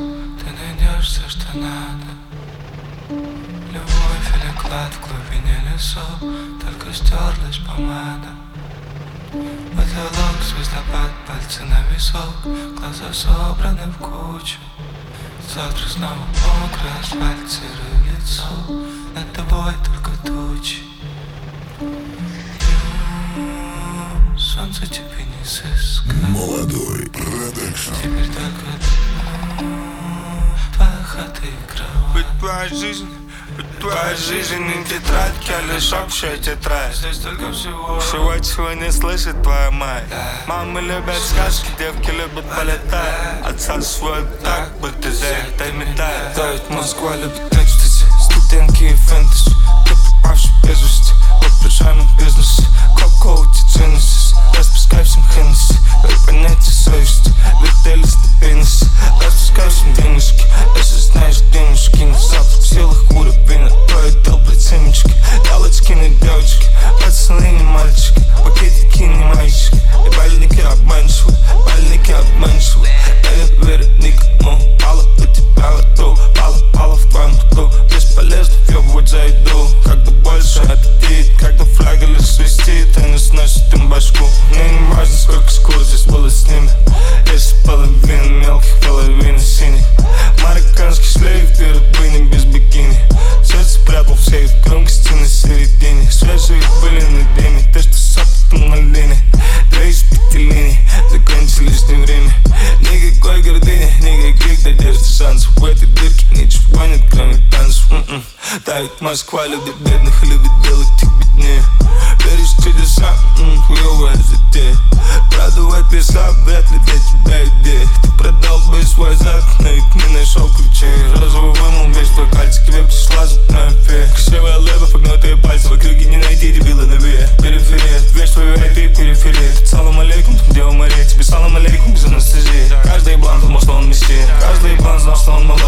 ты найдешь все, что надо. Любовь или клад в глубине лесов, только стерлась помада. Потолок, звездопад, пальцы на висок, глаза собраны в кучу. Завтра снова мокрый асфальт, серое лицо, над тобой только тучи. Солнце тебе не сыскать. Молодой продакшн. Теперь только твоя хата и кровать. Ведь твоя жизнь не тетрадь, а лишь общая тетрадь. Здесь только всего чего не слышит твоя мать. Мамы любят сказки, девки любят полетать. Отсасывают так, будто за это медаль. Да, ведь Москва любит экстази, студентки и фэнтези. Ты пропавший без вести, в пижамном бизнесе. Кока-кола, Genesis, распускай всем Хеннесси. Дай понятие совести, вертели стабильности. Распускай всем денежки, если знаешь денежки. На завтрак в силах уровень, а то и долбать семечки. Ялочки на девочки, пацаны не мальчики. Пакетики не мальчики, и больники обманчивы. Больники обманчивы, я верю никому. Пала у тебя в рту, пала в твоем рту. Бесполезно въебывать за еду, когда больше аппетит. Когда флягель свистит, они сносят им башку. Мне не важно, сколько скур здесь было с ними. Если половина мелких, половина синих. Марокканский шлейф, две рыбыни без бикини. Сердце прятал в сейф, громкости на середине. Свежие были на дыме, ты что с опытом на линии. 2 из 5 линий, закончились не время. Никакой гордыни, никаких надежд и шансов. В этой дырке ничего нет, кроме танцев. Да, ведь Москва любит бедных и любит делать их беднее. Веришь в чудеса, хуёвая затея. Продувать песка, вряд ли для тебя идея. Ты продал бы свой зад, но ведь не нашел ключей. Розовый вымыл весь твой кальций, тебе пришла зубная фея. Красивая леба, погнутые пальцы, в округе не найти дебила на ве. Периферия, вещь твою, ты периферия. Салам алейкум, где у морей, тебе салам алейкум без анестезии. Каждый еблан думал, что он мессия, каждый еблан знал, что он молодой.